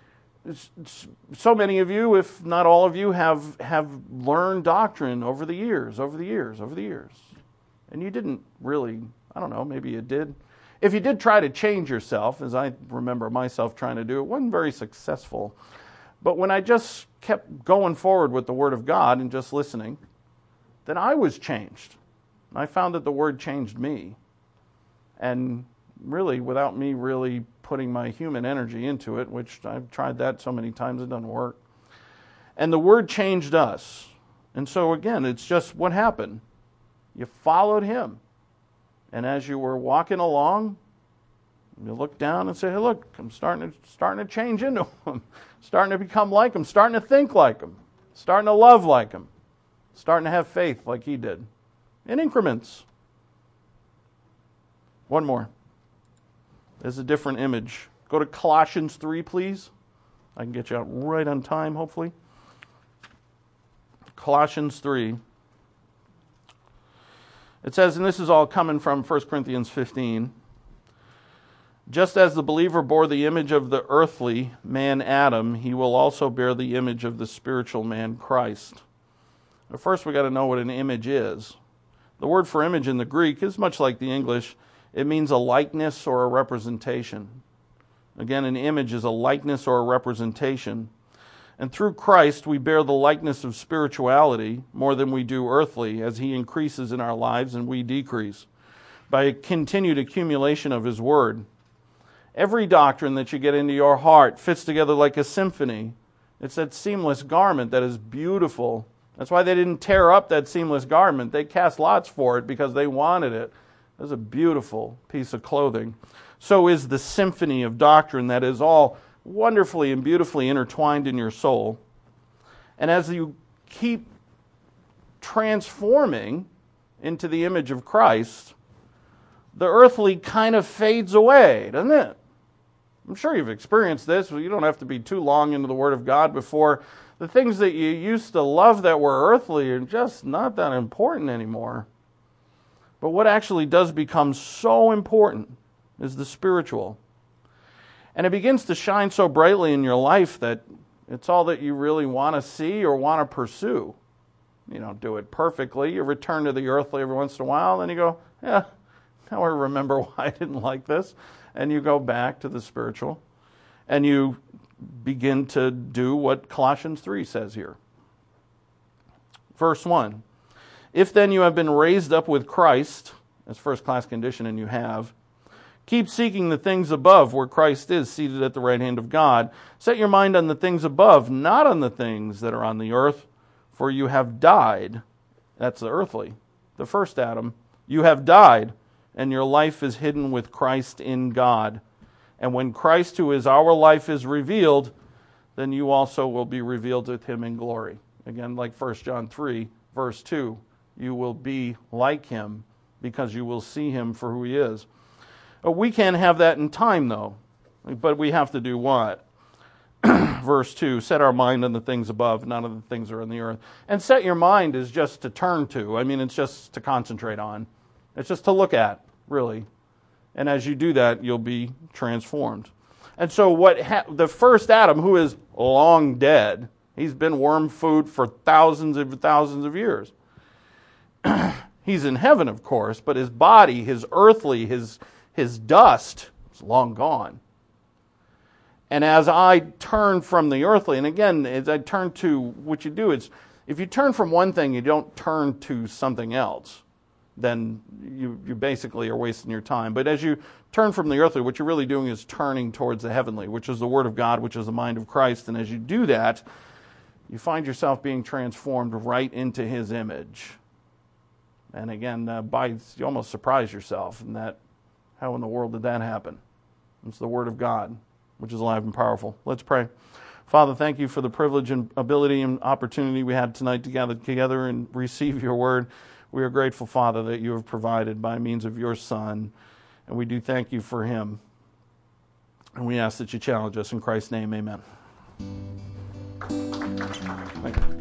So many of you, if not all of you, have learned doctrine over the years. And you didn't really, I don't know, maybe you did. If you did try to change yourself, as I remember myself trying to do, it wasn't very successful. But when I just kept going forward with the Word of God and just listening, then I was changed. I found that the Word changed me. and really without me really putting my human energy into it, which I've tried that so many times, it doesn't work. And the Word changed us. And so again, it's just what happened. You followed Him. And as you were walking along, you look down and say, hey, look, I'm starting to change into Him. Starting to become like Him. Starting to think like Him. Starting to love like Him. Starting to have faith like He did. In increments. One more. There's a different image. Go to Colossians 3, please. I can get you out right on time, hopefully. Colossians 3. It says, and this is all coming from 1 Corinthians 15, just as the believer bore the image of the earthly man Adam, he will also bear the image of the spiritual man Christ. But first we got to know what an image is. The word for image in the Greek is much like the English. It means a likeness or a representation. Again, an image is a likeness or a representation. And through Christ, we bear the likeness of spirituality more than we do earthly, as He increases in our lives and we decrease, by a continued accumulation of His Word. Every doctrine that you get into your heart fits together like a symphony. It's that seamless garment that is beautiful. That's why they didn't tear up that seamless garment. They cast lots for it because they wanted it. It was a beautiful piece of clothing. So is the symphony of doctrine that is all wonderfully and beautifully intertwined in your soul. And as you keep transforming into the image of Christ, the earthly kind of fades away, doesn't it? I'm sure you've experienced this. You don't have to be too long into the Word of God before the things that you used to love that were earthly are just not that important anymore. But what actually does become so important is the spiritual. And it begins to shine so brightly in your life that it's all that you really want to see or want to pursue. You don't do it perfectly. You return to the earthly every once in a while, then you go, yeah, now I remember why I didn't like this. And you go back to the spiritual. And you begin to do what Colossians 3 says here. Verse 1. If then you have been raised up with Christ, as first-class condition, and you have, keep seeking the things above where Christ is seated at the right hand of God. Set your mind on the things above, not on the things that are on the earth, for you have died. That's the earthly, the first Adam. You have died, and your life is hidden with Christ in God. And when Christ, who is our life, is revealed, then you also will be revealed with Him in glory. Again, like 1 John 3, verse 2, you will be like Him because you will see Him for who He is. We can't have that in time, though. But we have to do what? Verse 2, set our mind on the things above, not on the things that are on the earth. And set your mind is just to turn to. I mean, it's just to concentrate on. It's just to look at, really. And as you do that, you'll be transformed. And so the first Adam, who is long dead, he's been worm food for thousands of years. He's in heaven, of course, but his body, his earthly, his dust is long gone. And as I turn from the earthly, and again, as I turn to, what you do is, if you turn from one thing, you don't turn to something else, then you basically are wasting your time. But as you turn from the earthly, what you're really doing is turning towards the heavenly, which is the Word of God, which is the mind of Christ. And as you do that, you find yourself being transformed right into His image. And again, you almost surprise yourself in that, how in the world did that happen? It's the Word of God, which is alive and powerful. Let's pray. Father, thank you for the privilege and ability and opportunity we had tonight to gather together and receive your word. We are grateful, Father, that you have provided by means of your Son, and we do thank you for him. And we ask that you challenge us in Christ's name. Amen. Thank you.